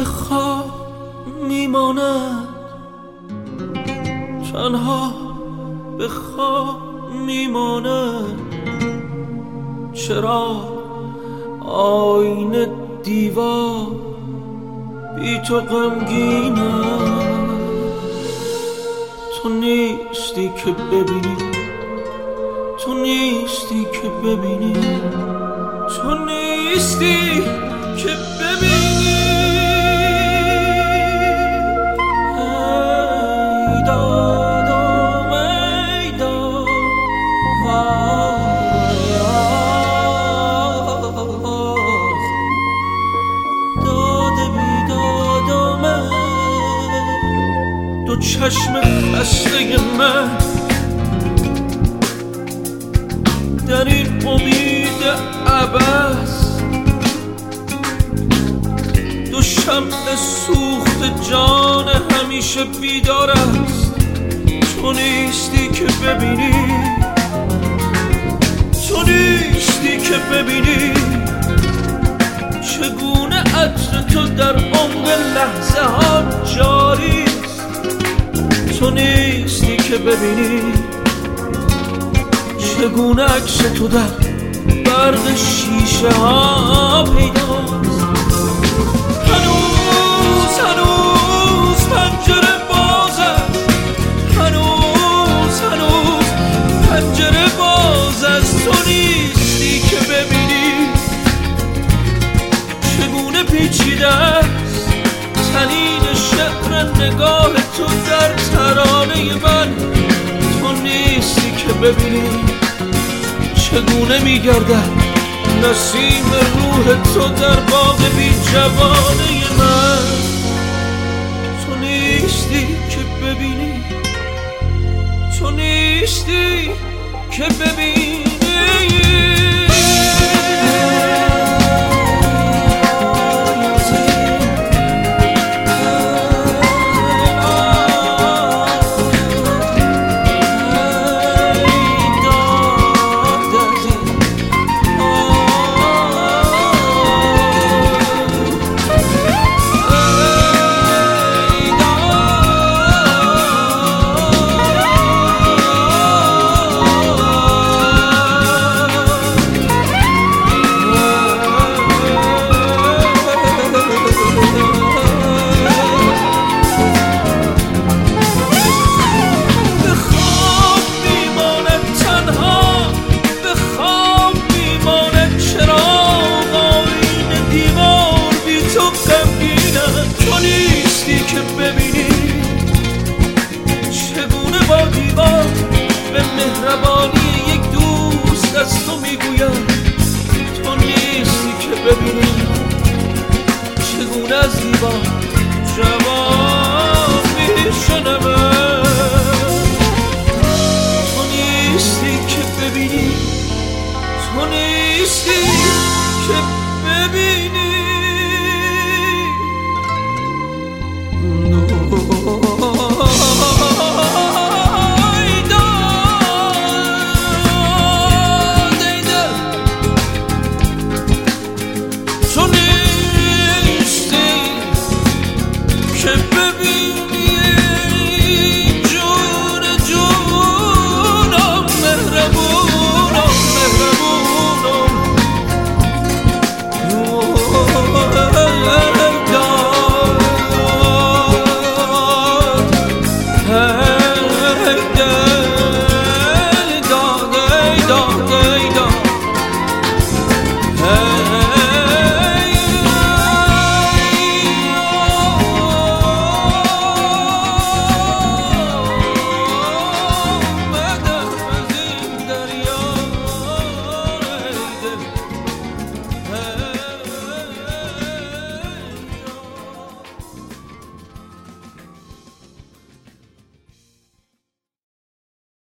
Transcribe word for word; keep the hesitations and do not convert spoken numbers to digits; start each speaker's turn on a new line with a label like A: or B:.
A: خواب میماند، تنها به خواب میماند. چرا آینه دیوار بی تو غمگینم؟ تو نیستی که ببینی، تو نیستی که ببینی، تو نیستی که ببینی. ای دادم ای داد وای آخ، داد بیدادم دو چشم خسته من در این امید عبث، دو شمع سوخت جان همیشه بیدار است. تو نیستی که ببینی، تو نیستی که ببینی چگونه عطر تو در عمق لحظه ها جاری است. تو نیستی که ببینی چگونه عکس تو در برق شیشه ها پیداست. هنوز هنوز پنجره باز است، هنوز هنوز پنجره باز است. تو نیستی که ببینی چگونه پیچیده است طنین شعر نگاه تو در ترانه من. تو نیستی که ببینی چگونه میگردد نسیم روح تو در باغ بی جوانه من. تو نیستی که ببینی، تو نیستی که ببینی. به مهربانی یک دوست از تو میگویم تو نیستی که ببینی چگونه از دیوار جواب میشنوم. تو نیستی که ببینی، تو نیستی که